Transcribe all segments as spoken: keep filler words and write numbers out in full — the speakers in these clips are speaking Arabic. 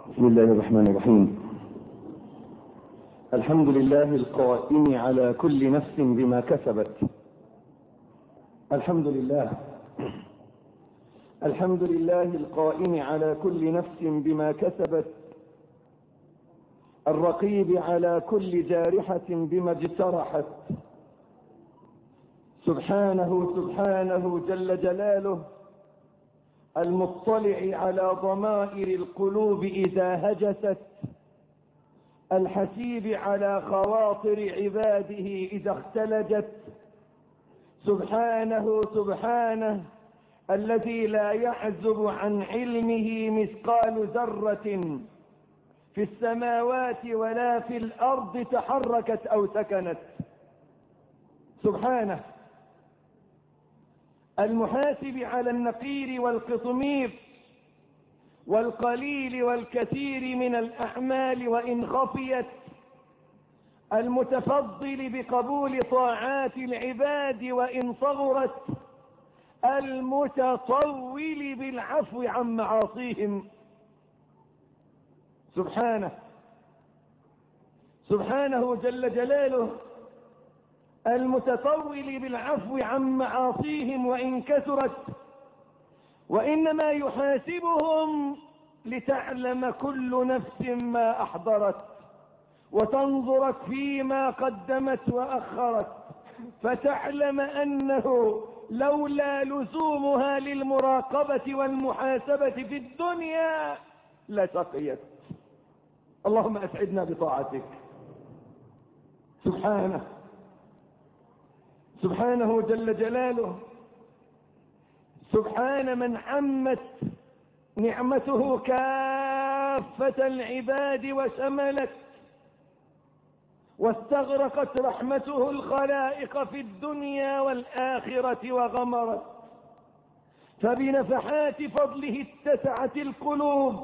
بسم الله الرحمن الرحيم. الحمد لله القائم على كل نفس بما كسبت. الحمد لله الحمد لله القائم على كل نفس بما كسبت، الرقيب على كل جارحة بما اجترحت. سبحانه سبحانه جل جلاله، المطلع على ضمائر القلوب إذا هجست، الحسيب على خواطر عباده إذا اختلجت. سبحانه سبحانه الذي لا يعزب عن علمه مثقال ذرة في السماوات ولا في الأرض تحركت أو سكنت. سبحانه المحاسب على النقير والقطمير والقليل والكثير من الأعمال وإن خفيت، المتفضل بقبول طاعات العباد وإن صغرت، المتطول بالعفو عن معاصيهم. سبحانه سبحانه جل جلاله المتطول بالعفو عن معاصيهم وإن كثرت، وإنما يحاسبهم لتعلم كل نفس ما أحضرت وتنظرت فيما قدمت وأخرت، فتعلم أنه لولا لزومها للمراقبة والمحاسبة في الدنيا لشقيت. اللهم أسعدنا بطاعتك. سبحانه سبحانه جل جلاله، سبحان من عمت نعمته كافة العباد وشملت، واستغرقت رحمته الخلائق في الدنيا والآخرة وغمرت، فبنفحات فضله اتسعت القلوب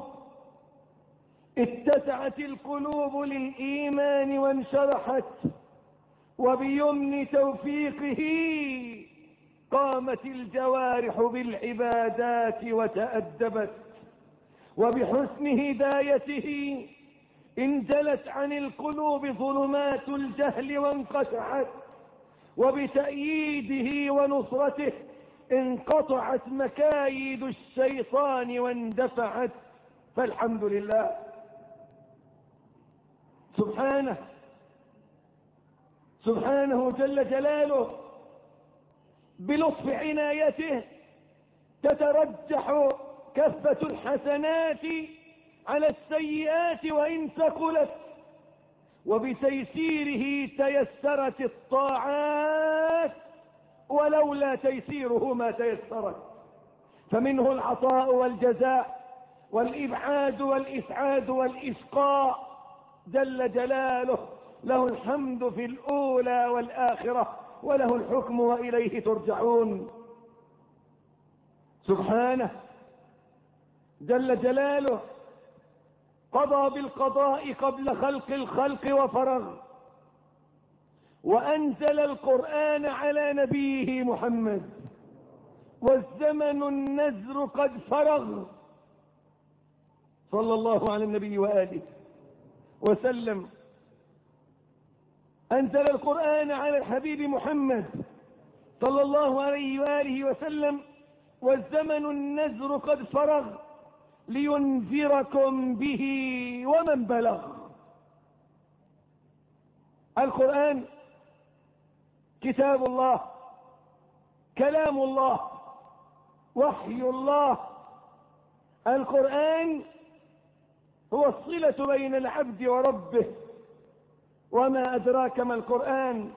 اتسعت القلوب للإيمان وانشرحت، وبيمن توفيقه قامت الجوارح بالعبادات وتأدبت، وبحسن هدايته انجلت عن القلوب ظلمات الجهل وانقشعت، وبتأييده ونصرته انقطعت مكايد الشيطان واندفعت. فالحمد لله. سبحانه سبحانه جل جلاله بلطف عنايته تترجح كفة الحسنات على السيئات وإن ثقلت، وبتيسيره تيسرت الطاعات ولولا تيسيره ما تيسرت. فمنه العطاء والجزاء والإبعاد والإسعاد والإسقاء جل جلاله، له الحمد في الأولى والآخرة، وله الحكم وإليه ترجعون. سبحانه جل جلاله قضى بالقضاء قبل خلق الخلق وفرغ، وأنزل القرآن على نبيه محمد والزمن النزر قد فرغ، صلى الله على النبي وآله وسلم. أنزل القرآن على الحبيب محمد صلى الله عليه وآله وسلم والزمن النزر قد فرغ لينذركم به ومن بلغ. القرآن كتاب الله، كلام الله، وحي الله. القرآن هو الصلة بين العبد وربه. وما أدراك ما القرآن؟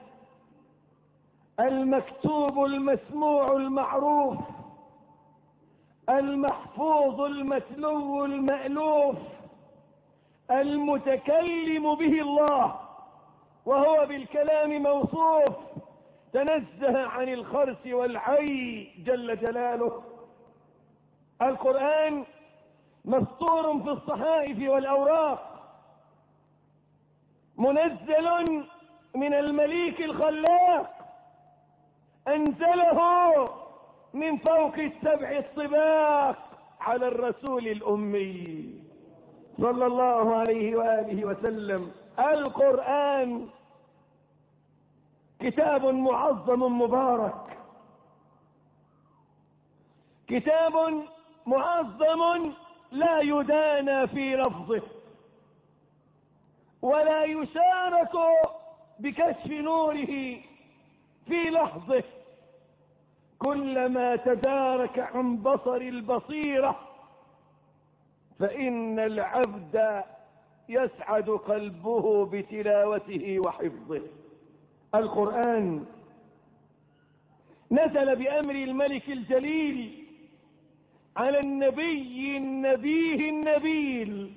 المكتوب المسموع المعروف، المحفوظ المتلو المألوف، المتكلم به الله، وهو بالكلام موصوف، تنزه عن الخرس والعي جل جلاله. القرآن مسطور في الصحائف والأوراق، منزل من المليك الخلاق، أنزله من فوق السبع الطباق على الرسول الأمي صلى الله عليه وآله وسلم: القرآن كتاب معظم مبارك، كتاب معظم لا يدانى في لفظه ولا يشارك بكشف نوره في لحظه. كلما تدارك عن بصر البصيرة فإن العبد يسعد قلبه بتلاوته وحفظه. القرآن نزل بأمر الملك الجليل على النبي النبيه النبيل،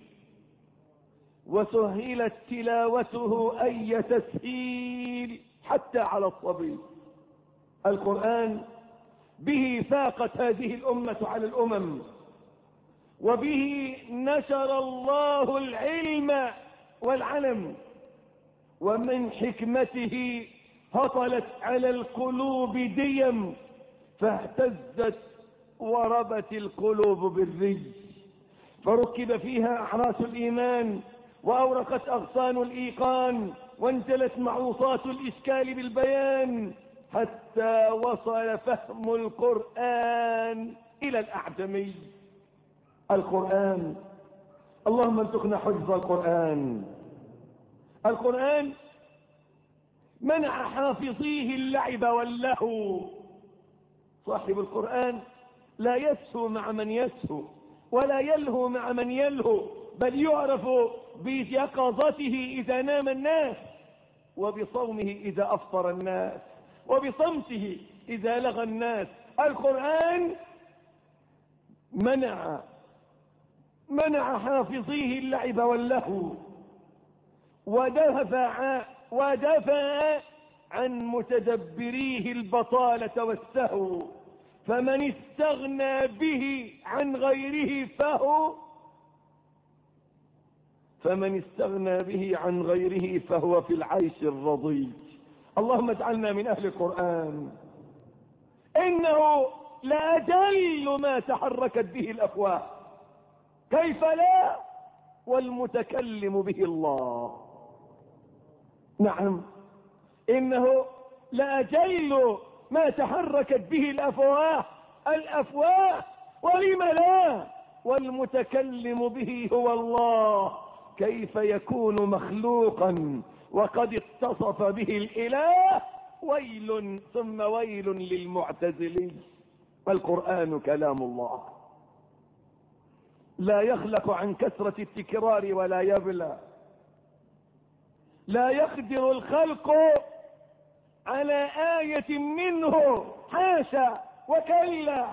وسهلت تلاوته أي تسهيل حتى على الصبي. القرآن به فاقت هذه الأمة على الأمم، وبه نشر الله العلم والعلم، ومن حكمته هطلت على القلوب ديم فاهتزت وربت القلوب بالرجل، فركب فيها أحراس الإيمان وأورقت أغصان الإيقان وانجلت معروصات الإشكال بالبيان، حتى وصل فهم القرآن إلى الأعجمي. القرآن، اللهم ارزقنا حفظ القرآن. القرآن منع حافظيه اللعب واللهو. صاحب القرآن لا يسهو مع من يسهو ولا يلهو مع من يلهو، بل يعرف بيقظته إذا نام الناس، وبصومه إذا أفطر الناس، وبصمته إذا لغى الناس. القرآن منع منع حافظيه اللعب واللهو، ودفع ودفع عن متدبريه البطالة والسهو. فمن استغنى به عن غيره فهو فمن استغنى به عن غيره فهو في العيش الرضي. اللهم اجعلنا من أهل القرآن. إنه لأجل ما تحركت به الأفواه، كيف لا، والمتكلم به الله. نعم، إنه لأجل ما تحركت به الأفواه الأفواه ولم لا، والمتكلم به هو الله. كيف يكون مخلوقا وقد اتصف به الإله؟ ويل ثم ويل للمعتزلين. القرآن كلام الله، لا يخلق عن كثرة التكرار ولا يبلى، لا يقدر الخلق على آية منه، حاشا وكلا.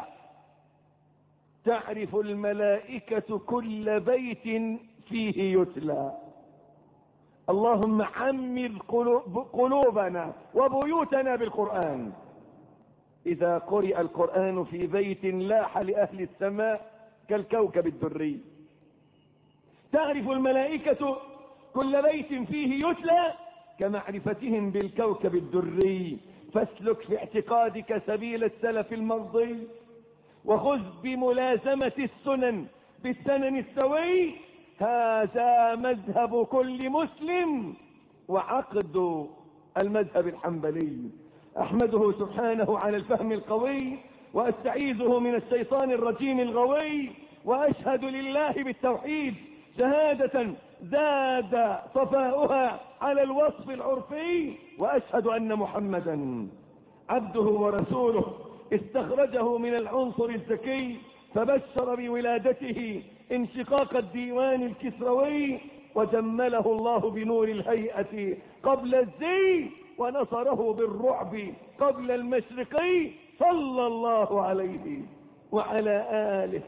تعرف الملائكة كل بيت فيه يتلى. اللهم عمر قلوبنا وبيوتنا بالقرآن. إذا قرئ القرآن في بيت لاح لأهل السماء كالكوكب الدري. تعرف الملائكة كل بيت فيه يتلى كمعرفتهم بالكوكب الدري. فاسلك في اعتقادك سبيل السلف المرضي، وخذ بملازمة السنن بالسنن السوي. هذا مذهب كل مسلم وعقد المذهب الحنبلي. احمده سبحانه على الفهم القوي، واستعيذه من الشيطان الرجيم الغوي، واشهد لله بالتوحيد شهادة زاد صفاؤها على الوصف العرفي، واشهد ان محمدا عبده ورسوله استخرجه من العنصر الزكي فبشر بولادته انشقاق الديوان الكسروي، وجمله الله بنور الهيئة قبل الزي، ونصره بالرعب قبل المشرقي، صلى الله عليه وعلى آله.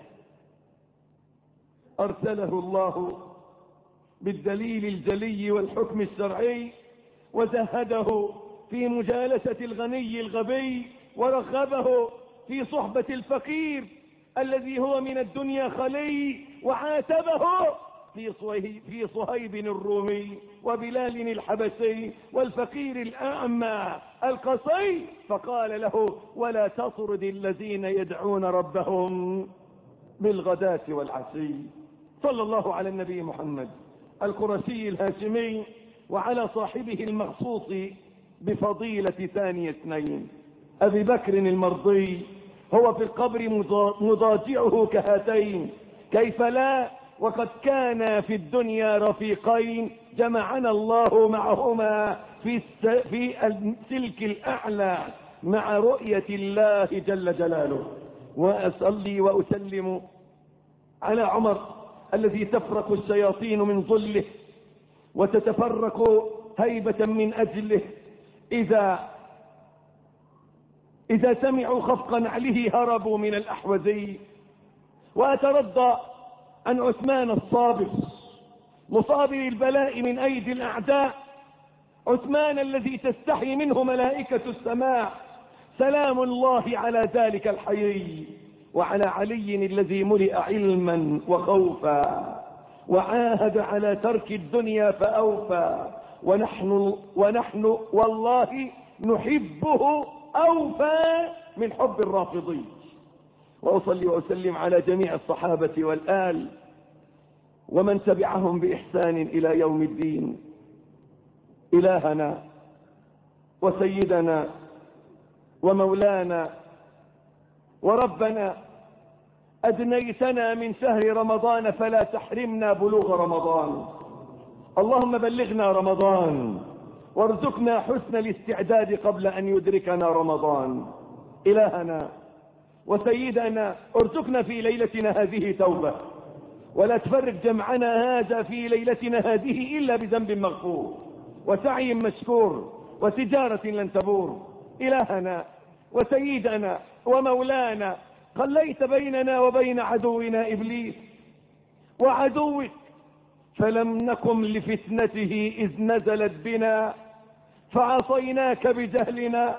أرسله الله بالدليل الجلي والحكم الشرعي، وزهده في مجالسة الغني الغبي، ورغبه في صحبة الفقير الذي هو من الدنيا خلي، وعاتبه في صهيب الرومي وبلال الحبشي والفقير الأعمى القصي، فقال له: ولا تطرد الذين يدعون ربهم بالغداة والعشي. صلى الله على النبي محمد القرشي الهاشمي وعلى صاحبه المخصوص بفضيلة ثاني اثنين أبي بكر المرضي، هو في القبر مضاجعه كهاتين، كيف لا وقد كان في الدنيا رفيقين جمعنا الله معهما في في السلك الأعلى مع رؤية الله جل جلاله. وأصلي وأسلم على عمر الذي تفرق الشياطين من ظله وتتفرق هيبة من أجله إذا إذا سمعوا خفق نعله هربوا من الأحوزي. وأترضى عن عثمان الصابر مصابر البلاء من أيدي الأعداء، عثمان الذي تستحي منه ملائكة السماء، سلام الله على ذلك الحيي. وعلى علي الذي ملئ علما وخوفا وعاهد على ترك الدنيا فأوفى، ونحن, ونحن والله نحبه أوفى من حب الرافضي. وأصلي وأسلم على جميع الصحابة والآل ومن تبعهم بإحسان إلى يوم الدين. إلهنا وسيدنا ومولانا وربنا، أدنيتنا من شهر رمضان فلا تحرمنا بلوغ رمضان. اللهم بلغنا رمضان وارزقنا حسن الاستعداد قبل أن يدركنا رمضان. إلهنا وسيدنا، ارزقنا في ليلتنا هذه توبة، ولا تفرق جمعنا هذا في ليلتنا هذه إلا بذنب مغفور وسعي مشكور وتجارة لن تبور. إلهنا وسيدنا ومولانا، خليت بيننا وبين عدونا إبليس وعدوك، فلم نكن لفتنته إذ نزلت بنا، فعصيناك بجهلنا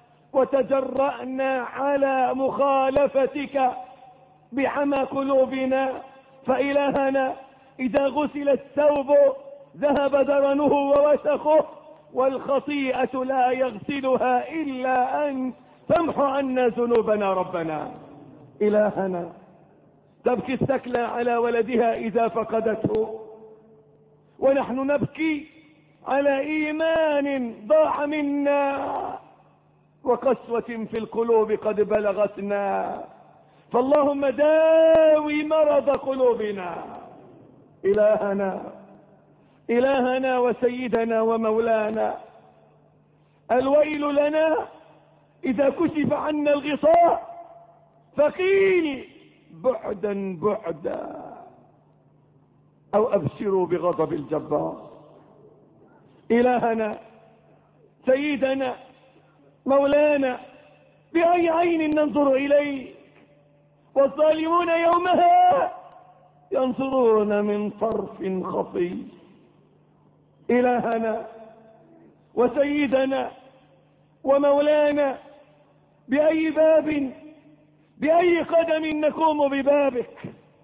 وتجرأنا على مخالفتك بعمى قلوبنا. فإلهنا إذا غسل الثوب ذهب درنه ووسخه، والخطيئة لا يغسلها إلا أنت، فامحو عنا ذنوبنا ربنا. إلهنا تبكي الثكلى على ولدها إذا فقدته، ونحن نبكي على إيمان ضاع منا وقسوة في القلوب قد بلغتنا، فاللهم داوي مرض قلوبنا. إلهنا إلهنا وسيدنا ومولانا، الويل لنا إذا كشف عنا الغطاء فقيل بعدا بعدا، أو أبشروا بغضب الجبار. إلهنا سيدنا مولانا، بأي عين ننظر إليك والظالمون يومها ينظرون من طرف خفي. إلهنا وسيدنا ومولانا، بأي باب بأي قدم نقوم ببابك،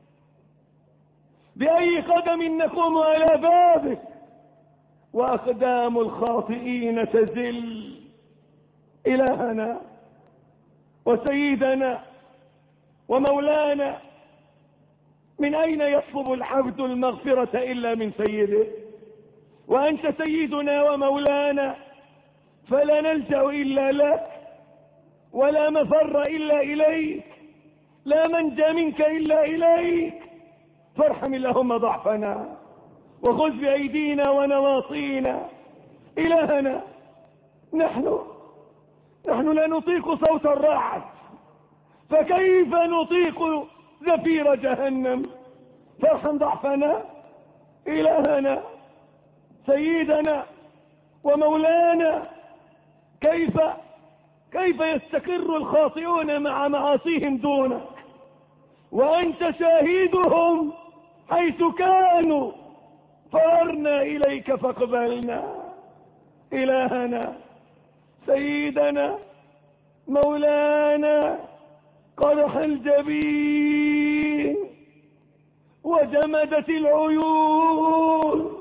بأي قدم نقوم على بابك وأقدام الخاطئين تزل. إلهنا وسيدنا ومولانا، من أين يطلب العبد المغفرة إلا من سيده؟ وأنت سيدنا ومولانا، فلا نلجأ إلا لك، ولا مفر إلا إليك، لا منجى منك إلا إليك. فارحم اللهم ضعفنا وخذ بأيدينا ونواصينا. إلهنا نحن نحن لا نطيق صوت الرعد، فكيف نطيق زفير جهنم؟ فارحم ضعفنا. إلهنا سيدنا ومولانا، كيف كيف يستقر الخاطئون مع معاصيهم دونك وأنت شاهدهم حيث كانوا؟ فررنا إليك فاقبلنا. إلهنا سيدنا مولانا، قرح الجبين وجمدت العيون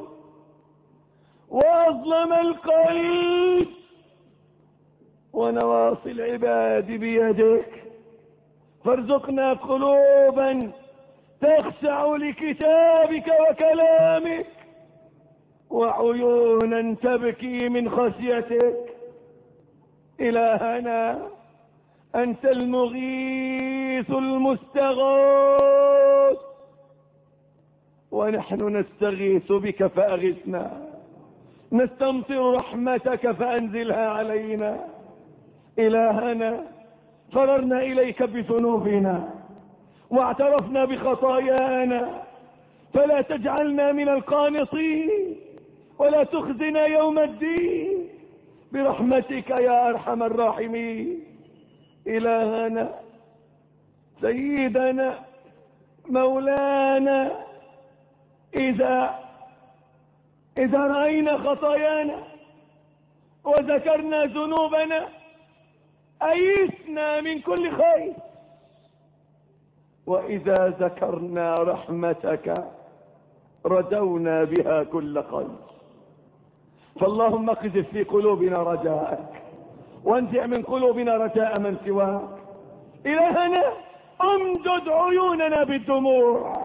وأظلم القلب، ونواصي العباد بيدك، فارزقنا قلوبا تخشع لكتابك وكلامك، وعيونا تبكي من خشيتك. إلهنا أنت المغيث المستغاث، ونحن نستغيث بك فأغثنا، نستمطر رحمتك فأنزلها علينا. إلهنا فررنا إليك بذنوبنا واعترفنا بخطايانا، فلا تجعلنا من القانطين ولا تخزنا يوم الدين برحمتك يا أرحم الراحمين. إلهنا سيدنا مولانا، إذا إذا رأينا خطايانا وذكرنا ذنوبنا أيسنا من كل خير، وإذا ذكرنا رحمتك رجونا بها كل خير. فاللهم اقذف في قلوبنا رجاءك، وانزع من قلوبنا رجاء من سواك. إلهنا امدد عيوننا بالدموع،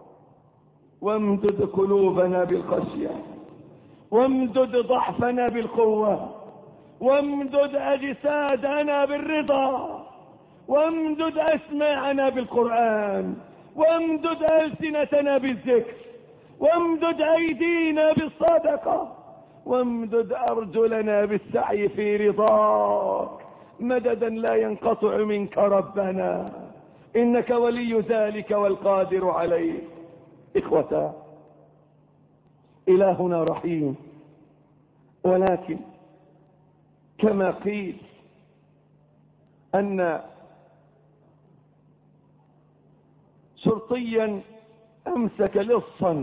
وامدد قلوبنا بالخشية، وامدد ضعفنا بالقوة، وامدد أجسادنا بالرضا، وامدد أسماعنا بالقرآن، وامدد ألسنتنا بالذكر، وامدد أيدينا بالصدقة، وامدد أرجلنا بالسعي في رضاك مددا لا ينقطع منك ربنا، إنك ولي ذلك والقادر عليه. إخوتا، إلهنا رحيم، ولكن كما قيل أن شرطيا أمسك لصا،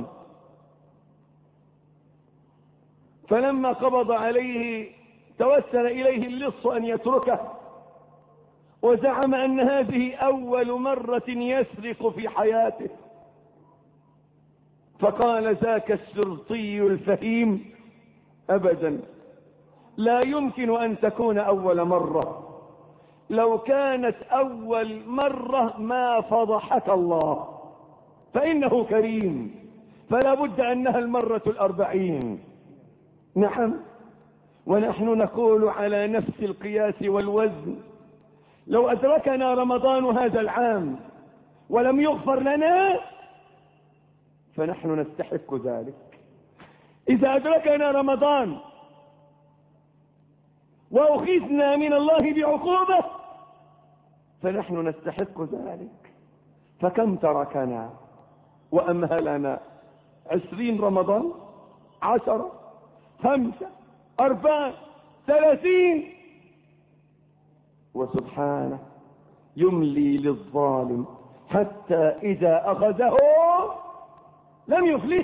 فلما قبض عليه توسل إليه اللص أن يتركه، وزعم أن هذه أول مرة يسرق في حياته. فقال ذاك الشرطي الفهيم: أبدا، لا يمكن أن تكون أول مرة، لو كانت أول مرة ما فضحك الله، فإنه كريم، فلا بد أنها المرة الأربعين. نعم، ونحن نقول على نفس القياس والوزن: لو أدركنا رمضان هذا العام ولم يغفر لنا فنحن نستحق ذلك. إذا أدركنا رمضان وأخذنا من الله بعقوبة فنحن نستحق ذلك. فكم تركنا وأمهلنا؟ عشرين رمضان، عشرة، خمسة، أربعة، ثلاثين، وسبحانه يملي للظالم حتى إذا أخذه لم يفلت.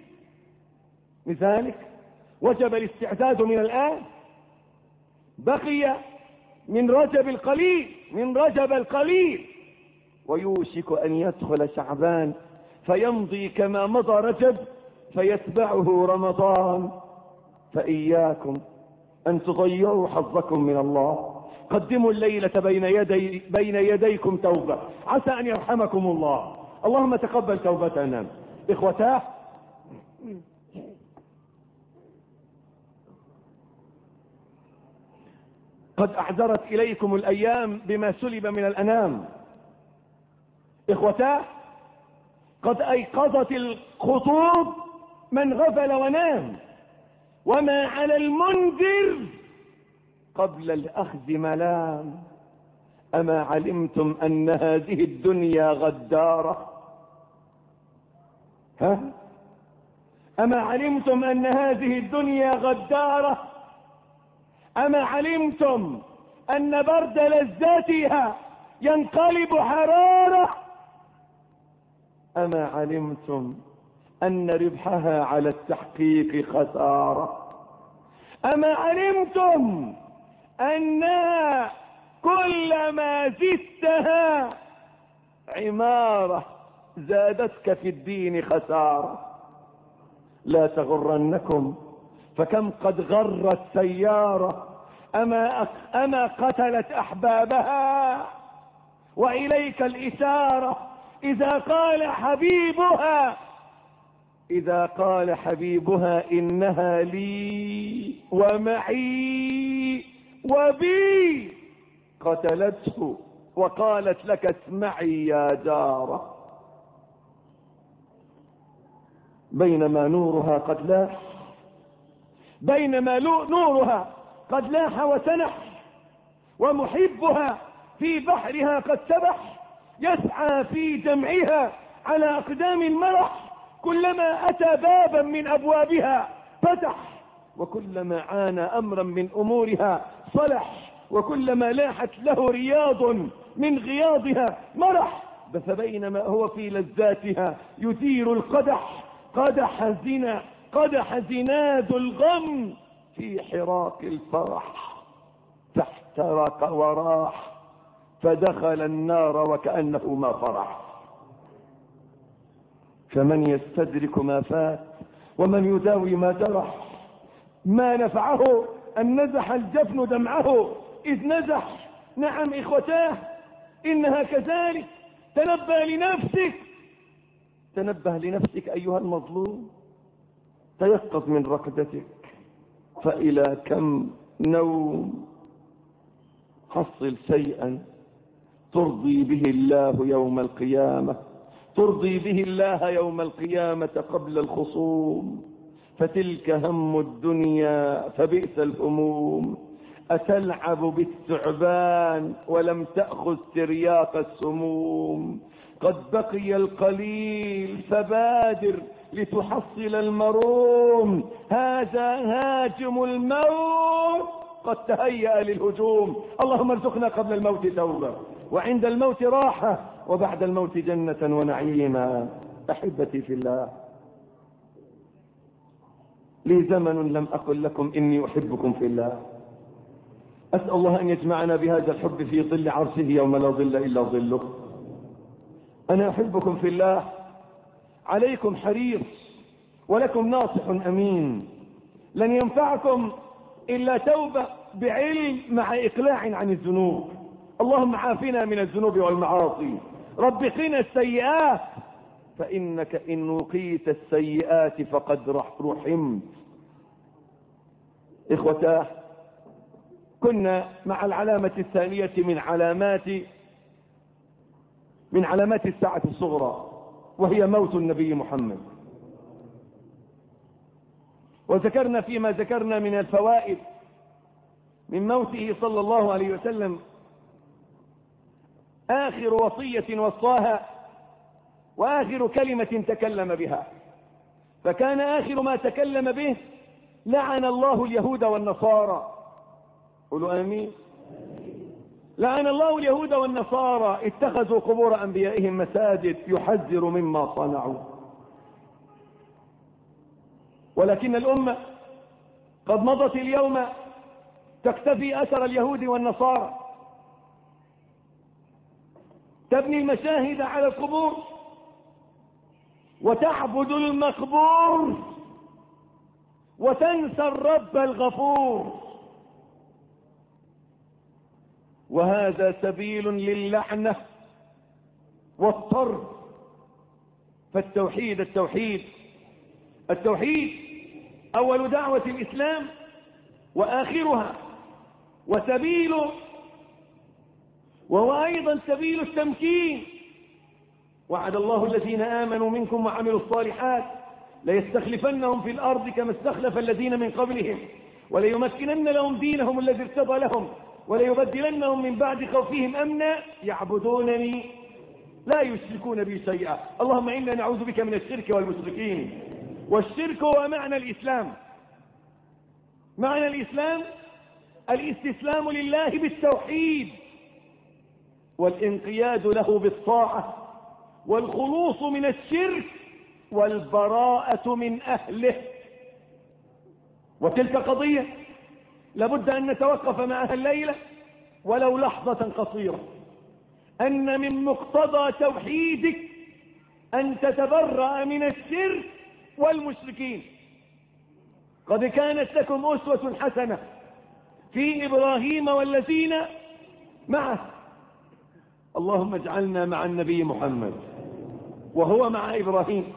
لذلك وجب الاستعداد من الآن. بقي من رجب القليل، من رجب القليل، ويوشك أن يدخل شعبان فيمضي كما مضى رجب فيتبعه رمضان. فإياكم أن تضيعوا حظكم من الله. قدموا الليلة بين يدي بين يديكم توبة، عسى أن يرحمكم الله. اللهم تقبل توبتنا. إخوتاه، قد أعذرت إليكم الأيام بما سلب من الأنام. إخوتاه، قد أيقظت الخطوب من غفل ونام، وما على المنذر قبل الأخذ ملام. أما علمتم أن هذه الدنيا غدارة؟ ها؟ أما علمتم أن هذه الدنيا غدارة؟ أما علمتم أن برد لذاتها ينقلب حرارة؟ أما علمتم أن ربحها على التحقيق خسارة؟ أما علمتم أن كلما زدتها عمارة زادتك في الدين خسارة؟ لا تغرنكم، فكم قد غرت سيارة أما, أما قتلت أحبابها. وإليك الإشارة إذا قال حبيبها إذا قال حبيبها إنها لي ومعي وبي قتلته وقالت لك اسمعي يا جارة. بينما نورها قد لاح بينما نورها قد لاح وسنح ومحبها في بحرها قد سبح يسعى في جمعها على أقدام المرح، كلما أتى بابا من أبوابها فتح، وكلما عانى أمرا من أمورها صلح، وكلما لاحت له رياض من غياضها مرح. فبينما هو في لذاتها يثير القدح قدح الزنا قدح زناد الغم في حراك الفرح، فاحترق وراح فدخل النار وكأنه ما فرح. فمن يستدرك ما فات ومن يداوي ما جرح؟ ما نفعه أن نزح الجفن دمعه إذ نزح. نعم إخوتاه إنها كذلك. تنبه لنفسك تنبه لنفسك أيها المظلوم، تيقظ من رقدتك، فإلى كم نوم. حصل شيئا ترضي به الله يوم القيامة ترضي به الله يوم القيامة قبل الخصوم. فتلك هم الدنيا فبئس الهموم. أتلعب بالثعبان ولم تأخذ ترياق السموم. قد بقي القليل فبادر لتحصل المروم. هذا هاجم الموت قد تهيأ للهجوم. اللهم ارزقنا قبل الموت توبة، وعند الموت راحة، وبعد الموت جنة ونعيما. أحبتي في الله، لي زمن لم أقل لكم إني أحبكم في الله. أسأل الله أن يجمعنا بهذا الحب في ظل عرشه يوم لا ظل إلا ظله. أنا أحبكم في الله، عليكم حريص ولكم ناصح أمين. لن ينفعكم إلا توبة بعلم مع إقلاع عن الذنوب. اللهم عافنا من الذنوب والمعاصي. رب قنا السيئات، فإنك إن وقيت السيئات فقد رحمت. إخوتاه، كنا مع العلامة الثانية من علامات من علامات الساعة الصغرى، وهي موت النبي محمد. وذكرنا فيما ذكرنا من الفوائد من موته صلى الله عليه وسلم آخر وصية وصاها وآخر كلمة تكلم بها. فكان آخر ما تكلم به: لعن الله اليهود والنصارى. قولوا آمين. لعن الله اليهود والنصارى اتخذوا قبور أنبيائهم مساجد، يحذر مما صنعوا. ولكن الأمة قد مضت اليوم تقتفي أثر اليهود والنصارى، تبني المشاهد على القبور وتعبد المقبور وتنسى الرب الغفور، وهذا سبيل للعنة والطرد. فالتوحيد التوحيد التوحيد أول دعوة الإسلام وآخرها، وسبيله وهو أيضا سبيل التمكين. وعد الله الذين آمنوا منكم وعملوا الصالحات ليستخلفنهم في الأرض كما استخلف الذين من قبلهم وليمكنن لهم دينهم الذي ارتضى لهم وليبدلنهم من بعد خوفهم أمنا يعبدونني لا يشركون بي شيئا. اللهم إنا نعوذ بك من الشرك والمشركين. والشرك هو معنى الإسلام. معنى الإسلام الاستسلام لله بالتوحيد والانقياد له بالطاعة والخلوص من الشرك والبراءة من أهله. وتلك قضية لابد أن نتوقف معها الليلة ولو لحظة قصيرة، أن من مقتضى توحيدك أن تتبرأ من الشرك والمشركين. قد كانت لكم أسوة حسنة في إبراهيم والذين معه. اللهم اجعلنا مع النبي محمد وهو مع إبراهيم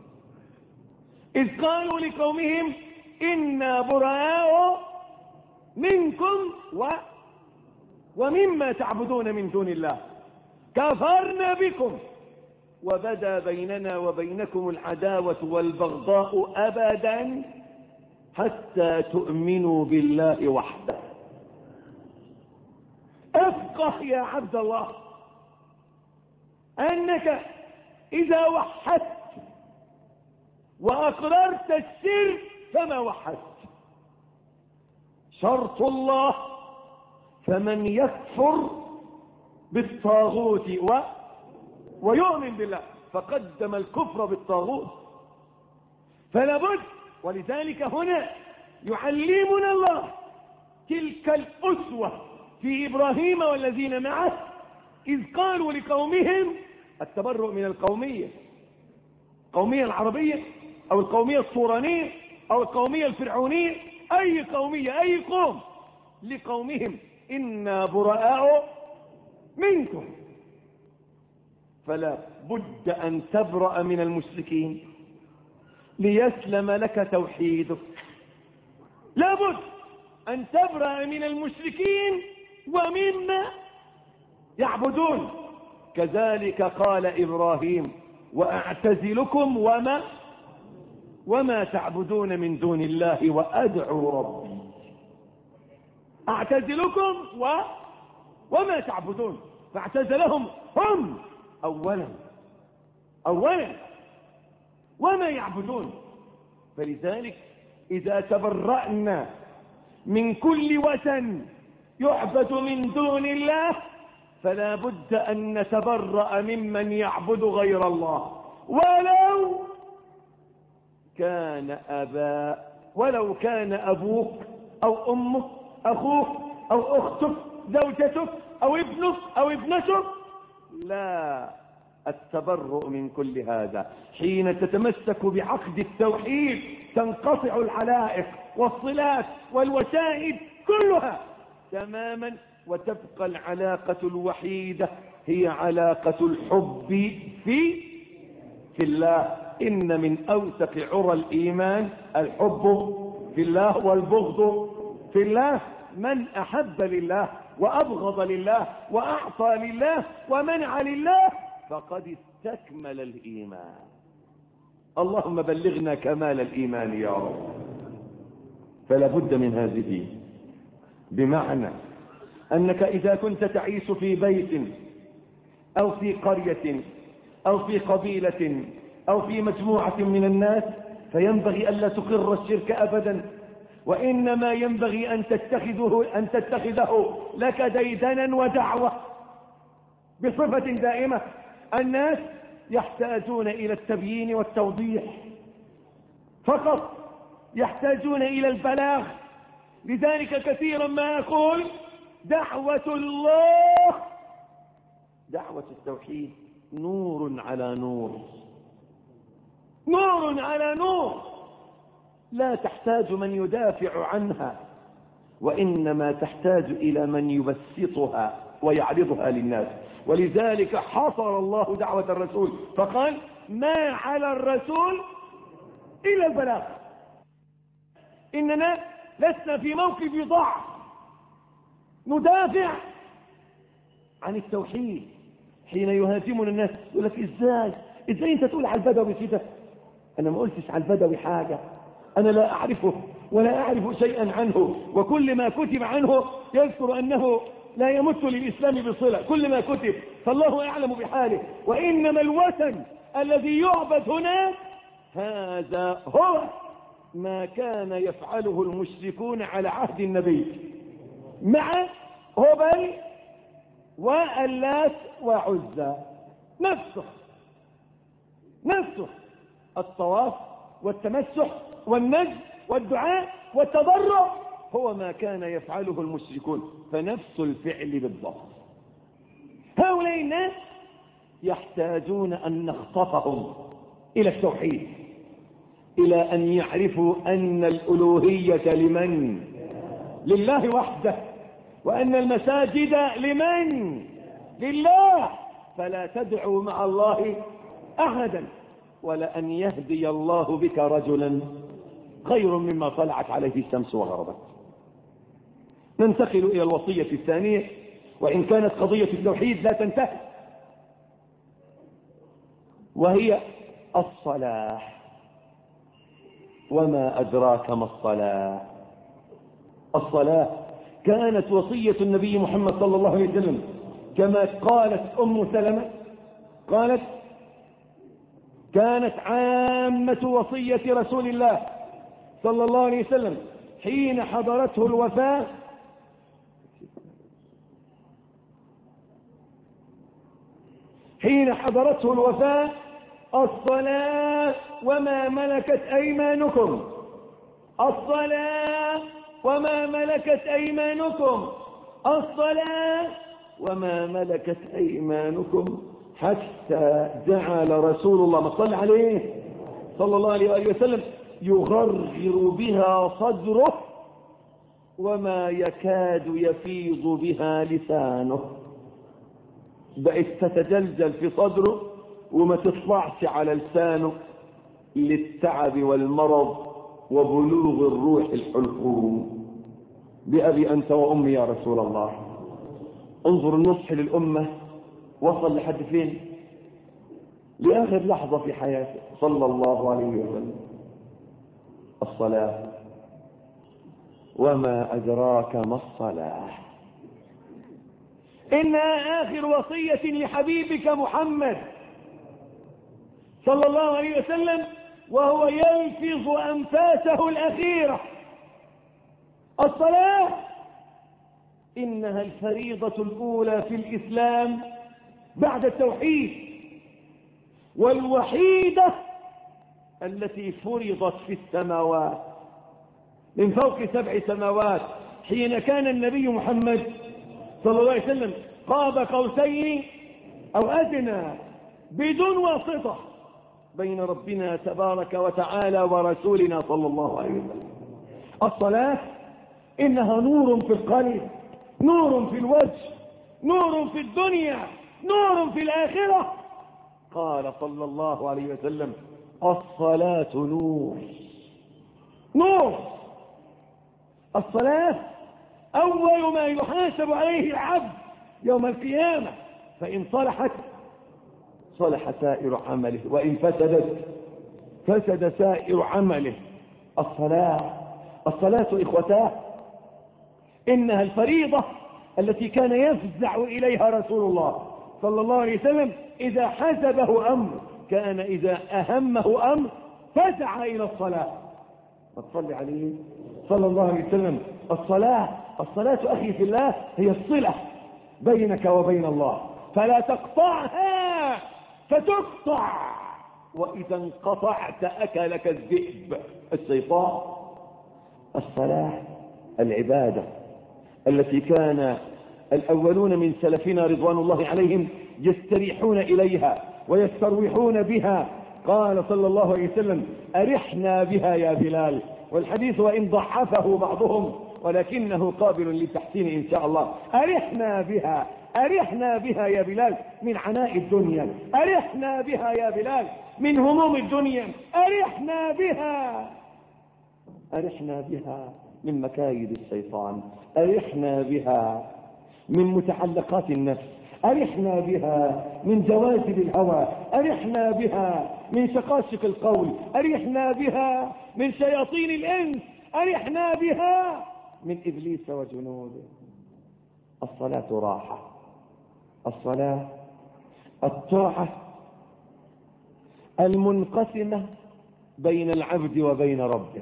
إذ قالوا لقومهم إنا براء منكم و ومما تعبدون من دون الله كفرنا بكم وبدا بيننا وبينكم العداوة والبغضاء أبدا حتى تؤمنوا بالله وحده. افقه يا عبد الله أنك إذا وحدت وأقررت الشرك فما وحدت. شرط الله فمن يكفر بالطاغوت و... ويؤمن بالله فقدم الكفر بالطاغوت. فلا بد، ولذلك هنا يعلمنا الله تلك الأسوة في إبراهيم والذين معه إذ قالوا لقومهم التبرؤ من القومية، القومية العربية أو القومية الصورانية أو القومية الفرعونية، أي قومية أي قوم، لقومهم إنا براء منكم. فلا بد أن تبرأ من المشركين ليسلم لك توحيدك. لا بد أن تبرأ من المشركين ومما يعبدون. كذلك قال إبراهيم وأعتزلكم وما وما تعبدون من دون الله وأدعو ربي. أعتزلكم و وما تعبدون، فاعتزلهم هم أولا أولا وما يعبدون. فلذلك إذا تبرأنا من كل وثن يعبد من دون الله فلا بد أن نتبرأ ممن يعبد غير الله، ولو كان أباء ولو كان أبوك أو أمك أخوك أو أختك زوجتك أو ابنك أو ابنتك. لا، التبرؤ من كل هذا. حين تتمسك بعقد التوحيد تنقطع العلائق والصلات والوسائد كلها تماما، وتبقى العلاقة الوحيدة هي علاقة الحب في في الله. إن من أوثق عرى الإيمان الحب في الله والبغض في الله. من أحب لله وأبغض لله وأعطى لله ومنع لله فقد استكمل الإيمان. اللهم بلغنا كمال الإيمان يا رب. فلا بد من هذه، بمعنى أنك إذا كنت تعيش في بيت أو في قرية أو في قبيلة أو في مجموعة من الناس فينبغي ألا تقر الشرك أبدا، وإنما ينبغي أن تتخذه, أن تتخذه لك ديدنا ودعوة بصفة دائمة. الناس يحتاجون إلى التبيين والتوضيح فقط، يحتاجون إلى البلاغ. لذلك كثيرا ما أقول دعوة الله، دعوة التوحيد نور على نور، نور على نور، لا تحتاج من يدافع عنها، وإنما تحتاج إلى من يبسطها ويعرضها للناس. ولذلك حصر الله دعوة الرسول فقال ما على الرسول إلا البلاغ. إننا لسنا في موقف ضعف ندافع عن التوحيد. حين يهاجمنا الناس يقول لك ازاي ازاي انت تقول على البدوي كده؟ انا ما قلتش على البدوي حاجة، انا لا اعرفه ولا اعرف شيئا عنه، وكل ما كتب عنه يذكر انه لا يمت للاسلام بصلة، كل ما كتب فالله اعلم بحاله. وانما الوثن الذي يعبد هنا هذا هو ما كان يفعله المشركون على عهد النبي مع هبل واللات وعزى. نفسه نفسه الطواف والتمسح والنجد والدعاء والتضرع هو ما كان يفعله المشركون، فنفس الفعل بالضبط. هؤلاء الناس يحتاجون أن نخطفهم إلى التوحيد، إلى أن يعرفوا أن الألوهية لمن؟ لله وحده، وأن المساجد لمن؟ لله، فلا تدعوا مع الله أحدا ولأن يهدي الله بك رجلا خير مما طلعت عليه الشمس وغربت. ننتقل إلى الوصية الثانية، وإن كانت قضية التوحيد لا تنتهي، وهي الصلاة. وما أدراك ما الصلاة؟ الصلاة كانت وصية النبي محمد صلى الله عليه وسلم، كما قالت أم سلمة قالت: كانت عامة وصية رسول الله صلى الله عليه وسلم حين حضرته الوفاة حين حضرته الوفاة الصلاة وما ملكت أيمانكم، الصلاة وما ملكت أيمانكم، الصلاة وما ملكت أيمانكم، حتى جعل رسول الله ما صلى عليه صلى الله عليه وآله وسلم يغرغر بها صدره وما يكاد يفيض بها لسانه. بقت تتجلجل في صدره وما تطلعش على لسانه للتعب والمرض وبلوغ الروح الحلقوم. بأبي أنت وأمي يا رسول الله. انظر النصح للأمة وصل لحد فين؟ لآخر لحظة في حياته صلى الله عليه وسلم. الصلاة. وما أدراك ما الصلاة؟ إنها آخر وصية لحبيبك محمد صلى الله عليه وسلم وهو يلفظ أنفاسه الأخيرة. الصلاة إنها الفريضة الأولى في الإسلام بعد التوحيد، والوحيدة التي فرضت في السماوات من فوق سبع سماوات، حين كان النبي محمد صلى الله عليه وسلم قاب قوسين أو أدنى بدون واسطة بين ربنا تبارك وتعالى ورسولنا صلى الله عليه وسلم. الصلاة إنها نور في القلب، نور في الوجه، نور في الدنيا، نور في الآخرة. قال صلى الله عليه وسلم: الصلاة نور. نور. الصلاة أول ما يحاسب عليه العبد يوم القيامة، فإن صلحت صلح سائر عمله، وإن فسدت فسد سائر عمله. الصلاة. الصلاة إخوتاه إنها الفريضة التي كان يفزع إليها رسول الله صلى الله عليه وسلم إذا حسبه أمر، كان إذا أهمه أمر فزع إلى الصلاة. فصل عليه صلى الله عليه وسلم. الصلاة. الصلاة أخي في الله هي الصلة بينك وبين الله، فلا تقطعها فتقطع، وإذا انقطعت أكلك الذئب الشيطان. الصلاة العبادة التي كان الأولون من سلفنا رضوان الله عليهم يستريحون إليها ويستروحون بها. قال صلى الله عليه وسلم: أرحنا بها يا بلال. والحديث وإن ضعفه بعضهم ولكنه قابل للتحسين إن شاء الله. أرحنا بها، أرحنا بها يا بلال من عناء الدنيا، أرحنا بها يا بلال من هموم الدنيا، أرحنا بها، أرحنا بها من مكايد الشيطان، أرحنا بها من متعلقات النفس، أرحنا بها من جواذب الهوى، أرحنا بها من شقاشق القول، أرحنا بها من شياطين الإنس، أرحنا بها من إبليس وجنوده. الصلاة راحة. الصلاة الطاعة المنقسمة بين العبد وبين ربه،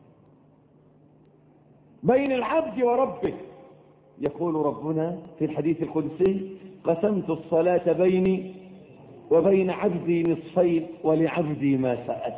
بين العبد وربه. يقول ربنا في الحديث القدسي: قسمت الصلاة بيني وبين عبدي نصفين ولعبدي ما سأل،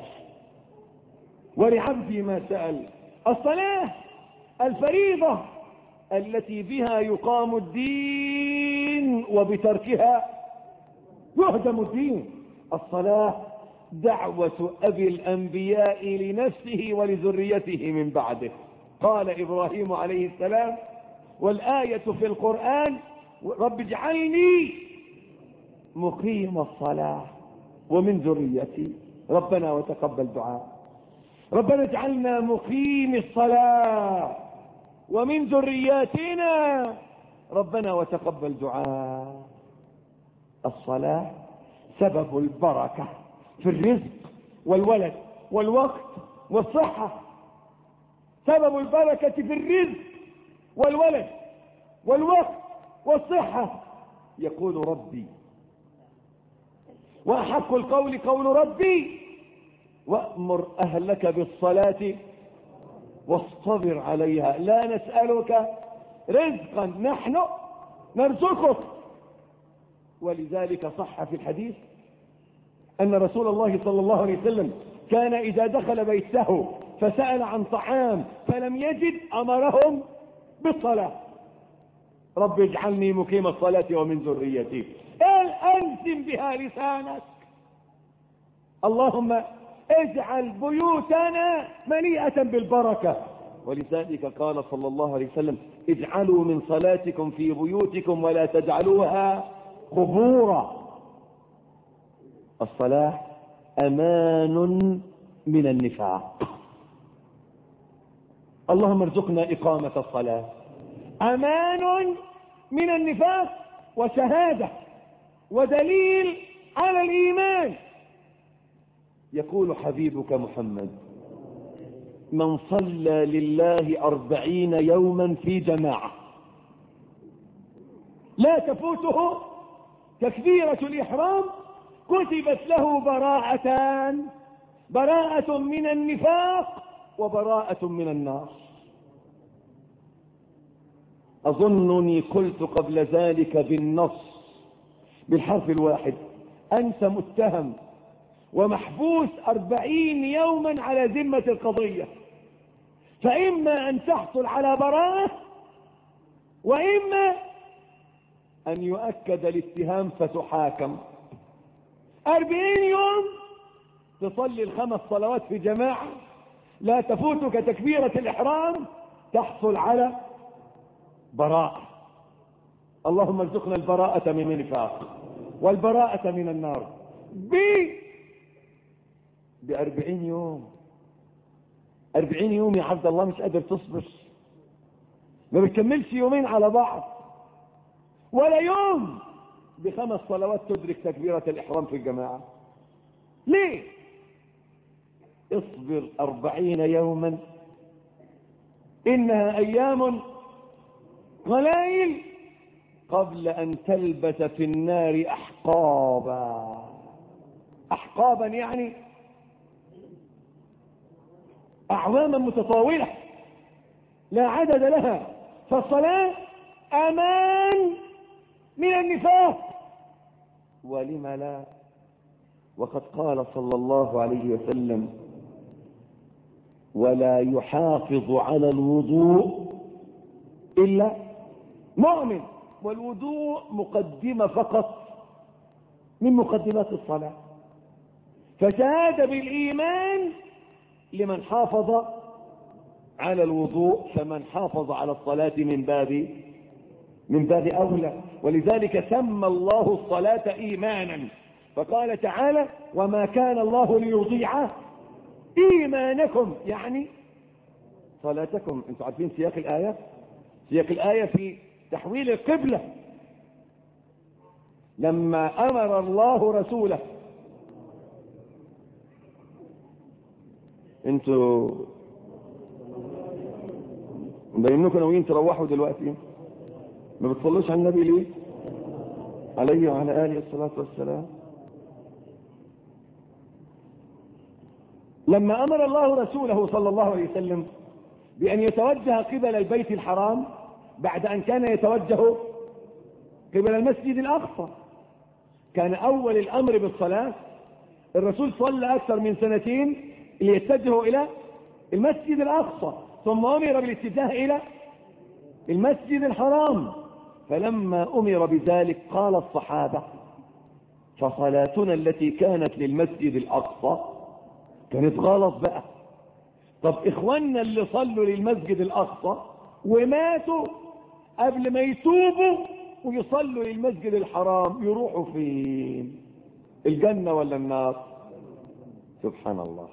ولعبدي ما سأل. الصلاة الفريضة التي بها يقام الدين وبتركها يهدم الدين. الصلاة دعوة أبي الأنبياء لنفسه ولذريته من بعده. قال إبراهيم عليه السلام، والآية في القرآن: رب اجعلني مقيم الصلاة ومن ذريتي ربنا وتقبل دعاء. ربنا اجعلنا مقيم الصلاة ومن ذرياتنا ربنا وتقبل دعاء. الصلاة سبب البركة في الرزق والولد والوقت والصحة. سبب البركة في الرزق والولد والوقت والصحة. يقول ربي وأحق القول قول ربي وأمر أهلك بالصلاة واصطبر عليها لا نسألك رزقا نحن نرزقك. ولذلك صح في الحديث أن رسول الله صلى الله عليه وسلم كان إذا دخل بيته فسأل عن طعام فلم يجد أمرهم بالصلاة. رب اجعلني مقيم الصلاة ومن ذريتي. ألزم بها لسانك. اللهم اجعل بيوتنا مليئة بالبركة. ولذلك قال صلى الله عليه وسلم اجعلوا من صلاتكم في بيوتكم ولا تجعلوها قبورا. الصلاة أمان من النفاق. اللهم ارزقنا إقامة الصلاة. أمان من النفاق وشهادة ودليل على الإيمان. يقول حبيبك محمد من صلى لله أربعين يوما في جماعة لا تفوته تكبيرة الإحرام كتبت له براءتان، براءة من النفاق وبراءة من النار. أظنني قلت قبل ذلك بالنص بالحرف الواحد أنت متهم ومحبوس أربعين يوما على ذمة القضية، فإما أن تحصل على براءة وإما أن يؤكد الاتهام فتحاكم. أربعين يوم تصلي الخمس صلوات في جماعة لا تفوتك تكبيرة الإحرام تحصل على براءة. اللهم ارزقنا البراءة من النفاق والبراءة من النار ب بأربعين يوم. أربعين يوم يا عبد الله مش قادر تصبر، ما بتكملش يومين على بعض ولا يوم بخمس صلوات تدرك تكبيرة الإحرام في الجماعة. ليه؟ اصبر أربعين يوما إنها أيام قلائل قبل أن تلبس في النار أحقابا. أحقابا يعني أعواما متطاولة لا عدد لها. فالصلاة أمان من النفاق. ولم لا؟ وقد قال صلى الله عليه وسلم ولا يحافظ على الوضوء إلا مؤمن. والوضوء مقدمة فقط من مقدمات الصلاة. فشهادة بالإيمان لمن حافظ على الوضوء، فمن حافظ على الصلاة من باب من باب أولى. ولذلك سمى الله الصلاة إيمانا فقال تعالى وما كان الله ليضيع إيمانكم، يعني صلاتكم. انتم عارفين سياق الآية؟ سياق الآية في تحويل القبلة لما أمر الله رسوله. انتوا بينكم ناويين تروحوا دلوقتي، ما بتصلوش على النبي ليه عليه وعلى آله الصلاة والسلام؟ لما أمر الله رسوله صلى الله عليه وسلم بأن يتوجه قبل البيت الحرام بعد أن كان يتوجه قبل المسجد الأقصى، كان أول الأمر بالصلاة. الرسول صلى أكثر من سنتين ليتجهوا إلى المسجد الأقصى، ثم أمر بالاتجاه إلى المسجد الحرام. فلما أمر بذلك قال الصحابة فصلاتنا التي كانت للمسجد الأقصى كانت غلط بقى. طب إخواننا اللي صلوا للمسجد الأقصى وماتوا قبل ما يتوبوا ويصلوا للمسجد الحرام يروحوا فين؟ الجنة ولا النار؟ سبحان الله.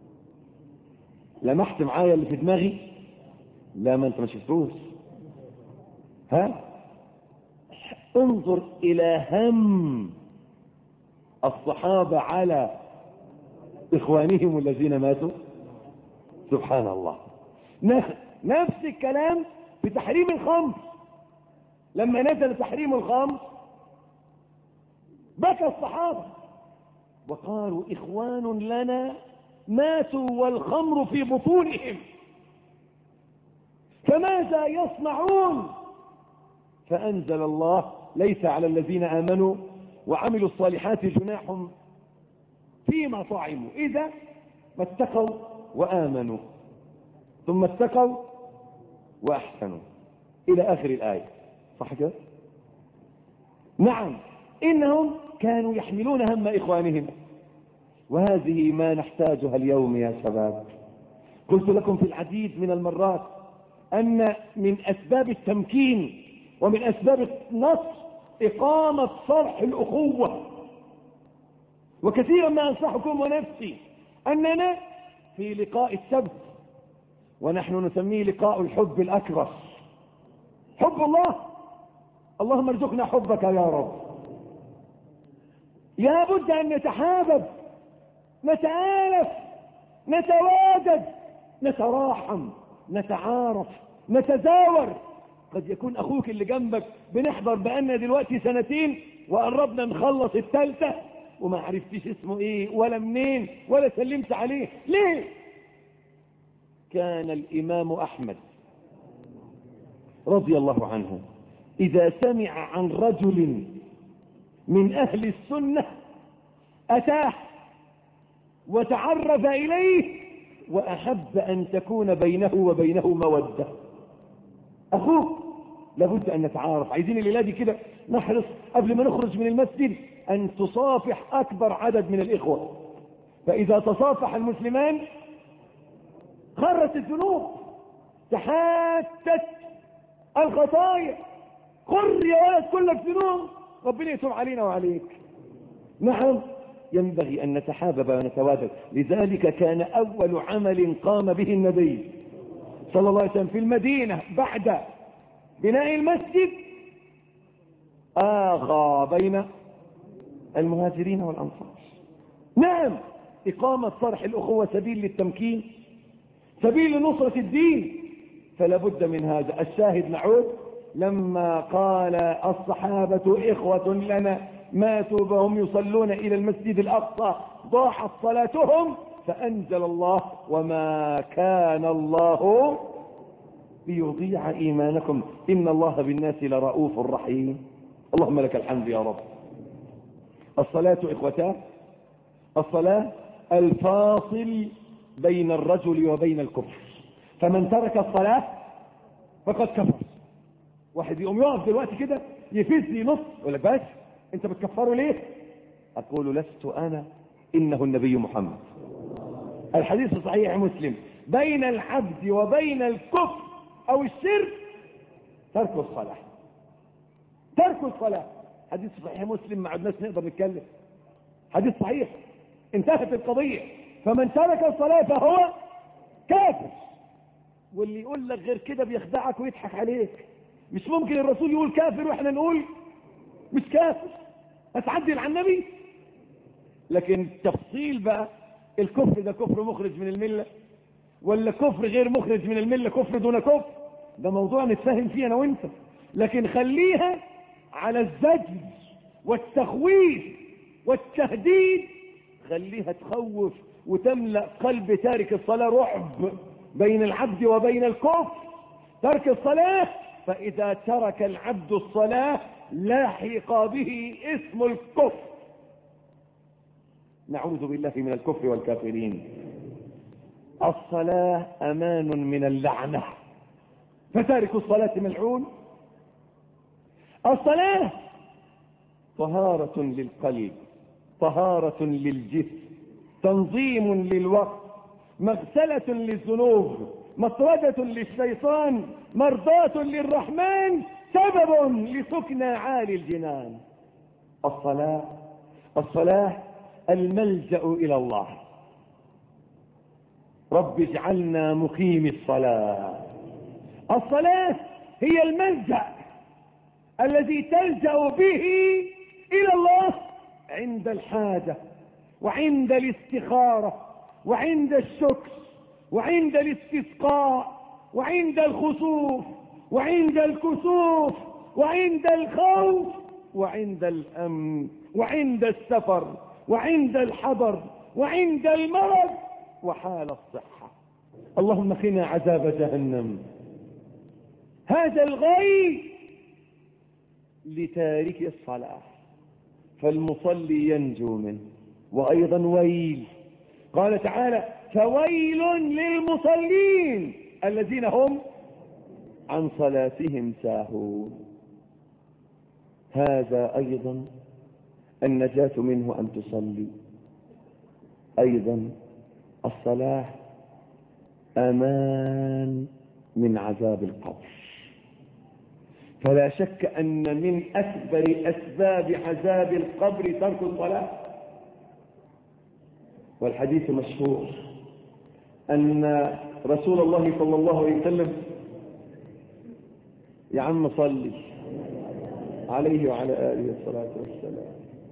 لمحت معايا اللي في دماغي؟ لا، ما انت ما شفتوش. ها، انظر الى هم الصحابة على اخوانهم الذين ماتوا. سبحان الله. نفس الكلام في تحريم الخمر. لما نزل تحريم الخمر بكى الصحابة وقالوا اخوان لنا ماتوا والخمر في بطونهم فماذا يصنعون؟ فأنزل الله ليس على الذين آمنوا وعملوا الصالحات جناح فيما طعموا إذا ما اتقوا وآمنوا ثم اتقوا وأحسنوا إلى آخر الآية. صح كده؟ نعم، إنهم كانوا يحملون هم إخوانهم، وهذه ما نحتاجها اليوم يا شباب. قلت لكم في العديد من المرات أن من أسباب التمكين ومن أسباب النصر إقامة صرح الأخوة. وكثيرا ما أنصحكم ونفسي أننا في لقاء السبت، ونحن نسميه لقاء الحب الأكبر، حب الله. اللهم ارزقنا حبك يا رب. لا بد أن نتحابب، نتآلف، نتوادد، نتراحم، نتعارف، نتزاور. قد يكون أخوك اللي جنبك بنحضر بأننا دلوقتي سنتين وقربنا نخلص الثالثة وما عرفتش اسمه ايه ولا منين ولا سلمت عليه. ليه؟ كان الإمام أحمد رضي الله عنه إذا سمع عن رجل من أهل السنة أتاه وتعرف إليه وأحب أن تكون بينه وبينه مودة. أخوك لابد أن نتعارف. عايزين الليلة دي كده نحرص قبل ما نخرج من المسجد أن تصافح أكبر عدد من الإخوة، فإذا تصافح المسلمان خرت الذنوب، تحاتت الخطايا. قر يا ولد كلك ذنوب، ربنا يتوب علينا وعليك. نعم، ينبغي أن نتحابب ونتوادد. لذلك كان أول عمل قام به النبي صلى الله عليه وسلم في المدينة بعد بناء المسجد آخى بين المهاجرين والأنصار. نعم، إقامة صرح الأخوة سبيل للتمكين، سبيل لنصرة الدين، فلا بد من هذا. الشاهد نعود لما قال الصحابة إخوة لنا ماتوا وهم يصلون إلى المسجد الأقصى ضاعت صلاتهم، فأنزل الله وما كان الله ليضيع إيمانكم إن الله بالناس لرؤوف رحيم. اللهم لك الحمد يا رب. الصلاة إخوتان، الصلاة الفاصل بين الرجل وبين الكفر، فمن ترك الصلاة فقد كفر. واحد يقوم يقف دلوقتي كده يفز نص يقول لك بس انت بتكفره ليه؟ اقول لست انا، انه النبي محمد. الحديث صحيح مسلم: بين العبد وبين الكفر او الشرك ترك الصلاة. ترك الصلاة، حديث صحيح مسلم، ما عدناش نقدر نتكلم، حديث صحيح، انتهت القضية. فمن ترك الصلاة فهو كافر. واللي يقول لك غير كده بيخدعك ويضحك عليك. مش ممكن الرسول يقول كافر واحنا نقول مش كافر، هتعدل عن النبي. لكن التفصيل بقى، الكفر ده كفر مخرج من الملة ولا كفر غير مخرج من الملة، كفر دون كفر، ده موضوع نتفاهم فيه انا وانت. لكن خليها على الزجر والتخويف والتهديد، خليها تخوف وتملأ قلب تارك الصلاة رعب بين العبد وبين الكفر. ترك الصلاة، فإذا ترك العبد الصلاة لاحق به اسم الكفر. نعوذ بالله من الكفر والكافرين. الصلاة أمان من اللعنة، فتارك الصلاة ملعون. الصلاة طهارة للقلب، طهارة للجسم، تنظيم للوقت، مغسلة للذنوب، مطردة للشيطان، مرضاة للرحمن، سبب لسكنى عالي الجنان. الصلاة الصلاة الملجأ إلى الله. رب اجعلنا مقيم الصلاة. الصلاة هي الملجأ الذي تلجأ به إلى الله عند الحاجة وعند الاستخارة وعند الشكر وعند الاستسقاء وعند الخسوف وعند الكسوف وعند الخوف وعند الأمن وعند السفر وعند الحضر وعند المرض وحال الصحة. اللهم قنا عذاب جهنم. هذا الغي لتارك الصلاة، فالمصلي ينجو منه. وأيضا ويل، قال تعالى فويل للمصلين الذين هم عن صلاتهم ساهون. هذا أيضا النجاة منه أن تصلي. أيضا الصلاة أمان من عذاب القبر. فلا شك أن من أكبر أسباب عذاب القبر ترك الصلاة. والحديث مشهور أن رسول الله صلى الله عليه وسلم، يا عم صلي عليه وعلى آله الصلاة والسلام،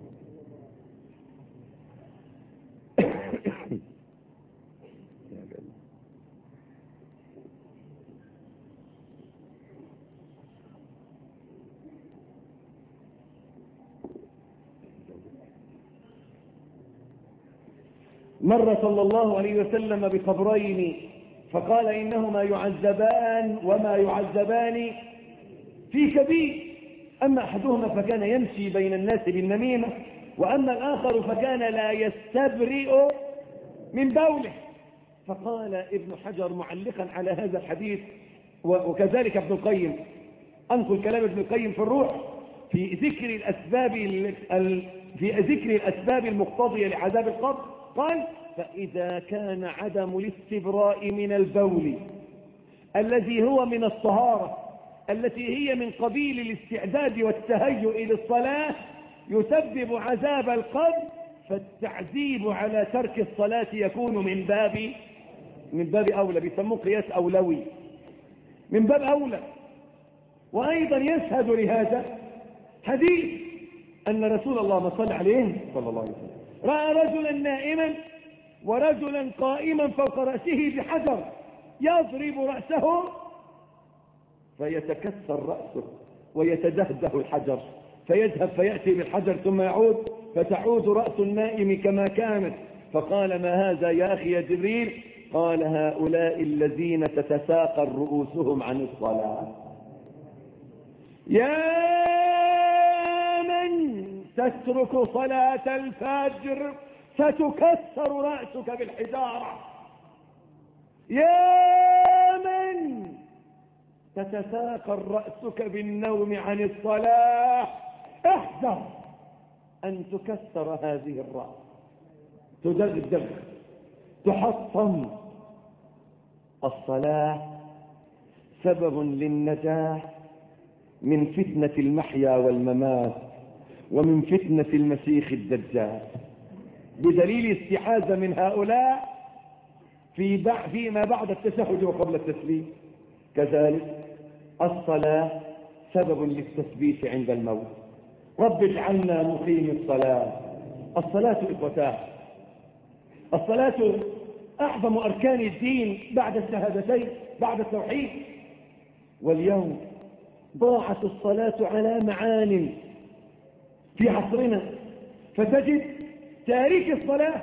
مر صلى الله عليه وسلم بقبرين فقال إنهما يعذبان وما يعذبان في كبير. أما أحدهما فكان يمشي بين الناس بالنميمة، وأما الآخر فكان لا يستبرئ من بوله. فقال ابن حجر معلقا على هذا الحديث، وكذلك ابن القيم، أنقل كلام ابن القيم في الروح في ذكر الأسباب في ذكر الأسباب المقتضية لعذاب القبر، قال فإذا كان عدم الاستبراء من البول الذي هو من الطهارة التي هي من قبيل الاستعداد والتهيؤ للصلاة يسبب عذاب القبر، فالتعذيب على ترك الصلاة يكون من باب من باب أولى، بيسموه قياس أولوي، من باب أولى. وأيضا يشهد لهذا حديث أن رسول الله ما صلى عليه صلى الله عليه وسلم رأى رجلا نائما ورجلا قائما فوق رأسه بحجر يضرب رأسه فيتكسر رأسه ويتدهده الحجر، فيذهب فيأتي بالحجر ثم يعود فتعود رأس النائم كما كانت. فقال ما هذا يا أخي يا جبريل؟ قال هؤلاء الذين تتساقل رؤوسهم عن الصلاة. يا من تترك صلاة الفجر فتكسر رأسك بالحجارة، يا من تتساقل رأسك بالنوم عن الصلاة، احذر أن تكسر هذه الرأس، تدغدغ، تحطم. الصلاة سبب للنجاة من فتنة المحيا والممات ومن فتنة المسيح الدجال، بدليل استعاذة من هؤلاء في فيما بعد التشهد وقبل التسليم. كذلك الصلاة سبب للتثبيت عند الموت. رب اجعلنا مقيم الصلاة. الصلاة إخوتاه، الصلاة أعظم أركان الدين بعد الشهادتين، بعد التوحيد. واليوم ضاعت الصلاة على معان في عصرنا، فتجد تاريخ الصلاة.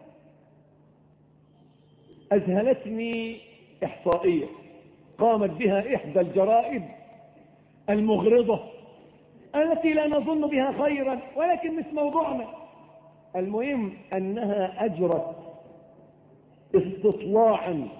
أذهلتني إحصائية قامت بها إحدى الجرائد المغرضة التي لا نظن بها خيرا، ولكن مش موضوعنا. المهم أنها أجرت استطلاعا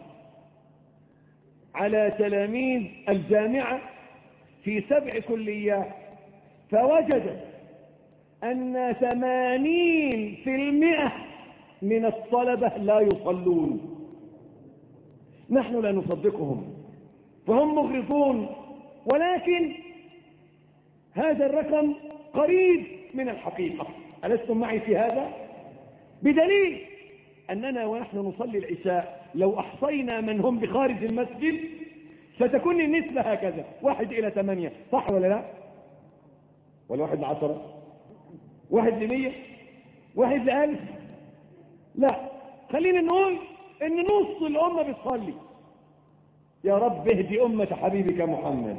على تلاميذ الجامعة في سبع كليات، فوجدت أن ثمانين في المئة من الطلبة لا يصلون. نحن لا نصدقهم فهم مغرضون، ولكن هذا الرقم قريب من الحقيقة. ألستم معي في هذا؟ بدليل أننا ونحن نصلي العشاء لو أحصينا من هم بخارج المسجد ستكون النسبة هكذا، واحد إلى ثمانية، صح ولا لا؟ ولا واحد لعشرة؟ واحد لمية؟ واحد لألف؟ لا، خلينا نقول إن نص الأمة بتصلي. يا رب اهدي أمة حبيبك محمد.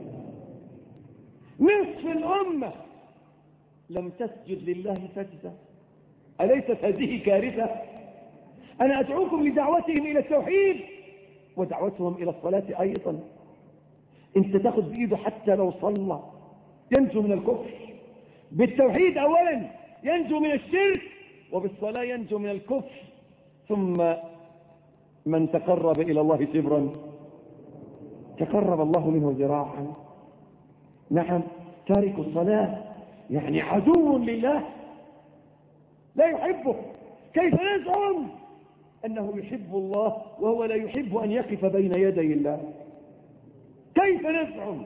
نصف الأمة لم تسجد لله سجدة، أليست هذه كارثة؟ أنا أدعوكم لدعوتهم إلى التوحيد ودعوتهم إلى الصلاة أيضا. أنت تأخذ بإيده حتى لو صلى ينجو من الكفر، بالتوحيد أولا ينجو من الشرك، وبالصلاة ينجو من الكفر. ثم من تقرب إلى الله شبرا تقرب الله منه ذراعا. نعم، تارك الصلاة يعني عدو لله لا يحبه. كيف نزعم أنه يحب الله وهو لا يحب أن يقف بين يدي الله؟ كيف نزعم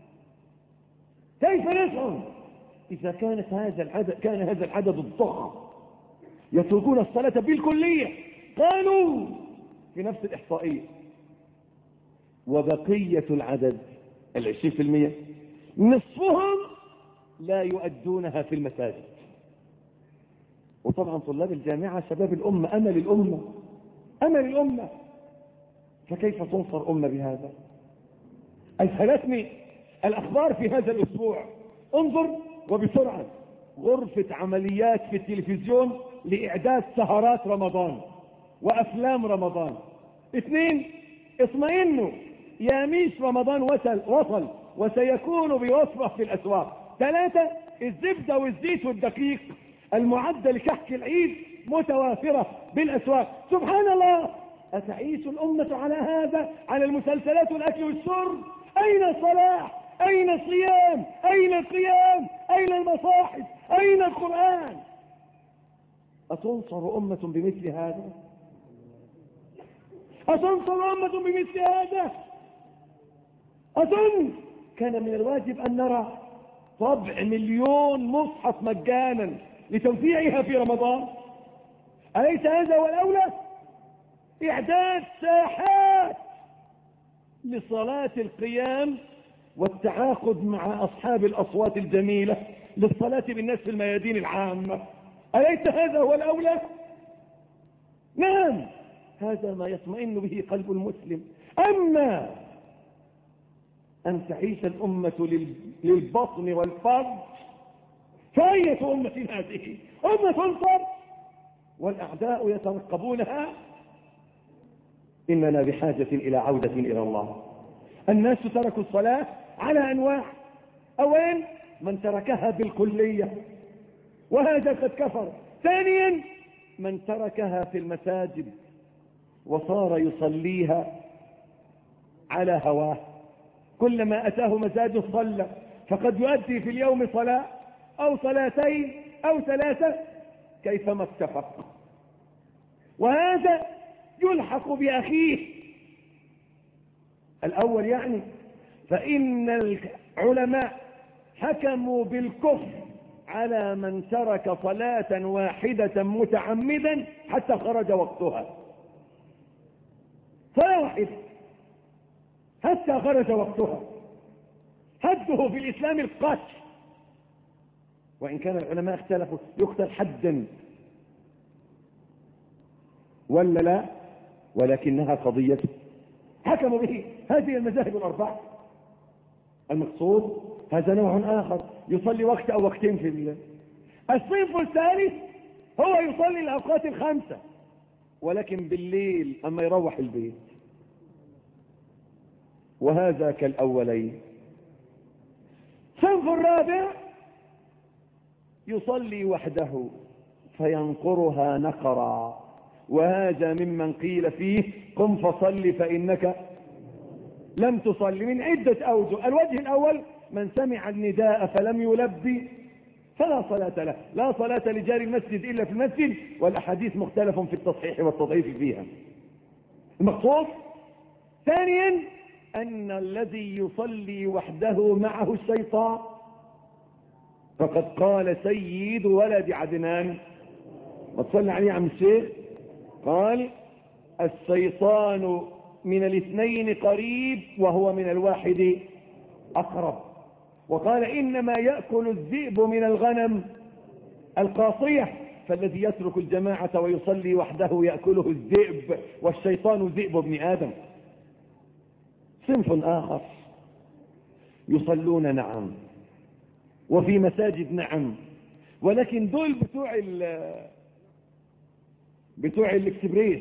كيف نزعم إذا كانت هذا العدد كان هذا العدد الضخم يتركون الصلاة بالكلية؟ قالوا في نفس الإحصائية وبقية العدد العشرين في المية نصفهم لا يؤدونها في المساجد. وطبعا طلاب الجامعة شباب الأمة، أمل الأمة أمل الأمة، فكيف تنصر أمة بهذا؟ أذهلتني الأخبار في هذا الأسبوع. انظر وبسرعة، غرفة عمليات في التلفزيون لإعداد سهرات رمضان وأفلام رمضان. اثنين، اطمئنوا يا ميس رمضان وصل وصل وسيكون بوصفه في الأسواق. ثلاثة، الزبدة والزيت والدقيق المعدة لكحك العيد متوافرة بالأسواق. سبحان الله، أتعيش الأمة على هذا، على المسلسلات والأكل والشرب؟ أين الصلاة؟ أين الصيام؟ أين القيام؟ أين المصاحف؟ أين القرآن؟ أتنصر أمة بمثل هذا؟ أتنصر أمة بمثل هذا؟ أظن كان من الواجب أن نرى طبع مليون مصحف مجانا لتوزيعها في رمضان. أليس هذا هو الأولى؟ إعداد ساحات لصلاة القيام والتعاقد مع أصحاب الأصوات الجميلة للصلاة بالناس في الميادين العامة. أليس هذا هو الأولى؟ نعم، هذا ما يطمئن به قلب المسلم. أما أن تعيش الأمة للبطن والفرج، فأية أمة هذه؟ أمة تنصر والأعداء يترقبونها. إننا بحاجة إلى عودة إلى الله. الناس تركوا الصلاة على أنواع. أولا، من تركها بالكلية وهذا قد كفر. ثانيا، من تركها في المساجد وصار يصليها على هواه، كلما أتاه مزاجه صلى، فقد يؤدي في اليوم صلاة أو صلاتين أو ثلاثة كيفما اتفق، وهذا يلحق بأخيه الأول. يعني فإن العلماء حكموا بالكفر على من ترك صلاة واحدة متعمدا حتى خرج وقتها. صلاة واحدة حتى خرج وقتها، حده في الإسلام القتل، وإن كان العلماء اختلفوا يقتل حدا ولا لا، ولكنها قضية حكموا به هذه المذاهب الأربعة. المقصود هذا نوع آخر يصلي وقت أو وقتين في الليل. الصنف الثالث هو يصلي الأوقات الخمسة ولكن بالليل أما يروح البيت، وهذا كالأولين. الصنف الرابع يصلي وحده فينقرها نقرا، وهذا ممن قيل فيه قم فصل فإنك لم تصلي من عدة أوجه. الوجه الأول، من سمع النداء فلم يلبي فلا صلاة له، لا صلاة لجار المسجد إلا في المسجد، والأحاديث مختلف في التصحيح والتضعيف فيها. المقصود ثانيا أن الذي يصلي وحده معه الشيطان، فقد قال سيد ولد عدنان، ما تصلي عليه يا عم الشيخ، قال الشيطان من الاثنين قريب وهو من الواحد أقرب. وقال إنما يأكل الذئب من الغنم القاصية، فالذي يترك الجماعة ويصلي وحده يأكله الذئب، والشيطان ذئب ابن آدم. صنف آخر يصلون نعم وفي مساجد نعم، ولكن دول بتوع ال بتوع الاكسبريس،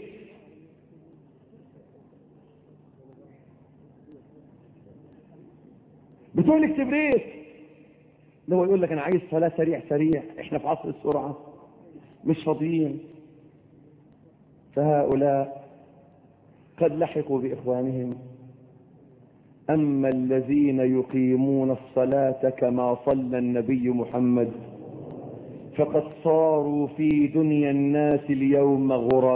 بتوع الاكسبريس ده هو يقول لك انا عايز صلاة سريع سريع، احنا في عصر السرعة مش فاضيين. فهؤلاء قد لحقوا بإخوانهم. أما الذين يقيمون الصلاة كما صلى النبي محمد فقد صاروا في دنيا الناس اليوم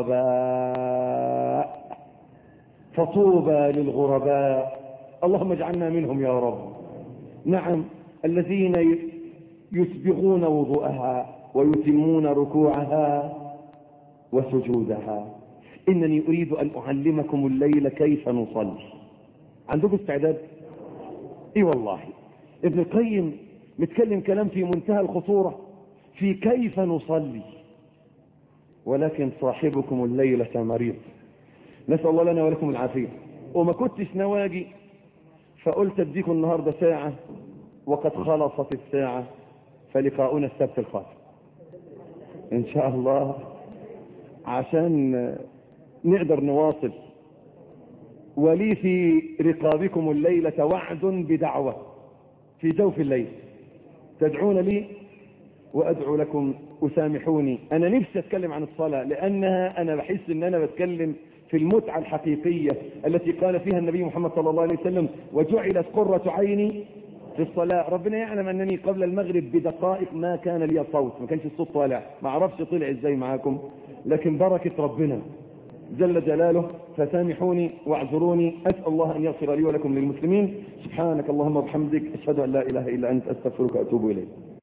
غرباء، فطوبى للغرباء، اللهم اجعلنا منهم يا رب. نعم، الذين يسبغون وضوءها ويتمون ركوعها وسجودها. إنني أريد أن أعلمكم الليلة كيف نصلي. عندكم استعداد؟ اي والله. ابن القيم متكلم كلام في منتهى الخطورة في كيف نصلي، ولكن صاحبكم الليلة مريض، نسأل الله لنا ولكم العافية. وما كنتش نواجي فقلت اديكم النهاردة ساعة وقد خلصت الساعة، فلقاؤنا السبت القادم ان شاء الله عشان نقدر نواصل. ولي في رقابكم الليلة وعد بدعوة في جوف الليل، تدعون لي وأدعو لكم. وسامحوني، أنا نفسي أتكلم عن الصلاة لأنها أنا بحس أن أنا بتكلم في المتعة الحقيقية التي قال فيها النبي محمد صلى الله عليه وسلم وجعلت قرة عيني في الصلاة. ربنا يعلم أنني قبل المغرب بدقائق ما كان لي صوت، ما كانش الصوت طالع، ما عرفش طلع إزاي معاكم، لكن بركة ربنا جل جلاله. فسامحوني واعذروني، أسأل الله أن يغفر لي ولكم للمسلمين. سبحانك اللهم وبحمدك، أشهد أن لا إله إلا أنت، أستغفرك وأتوب إليك.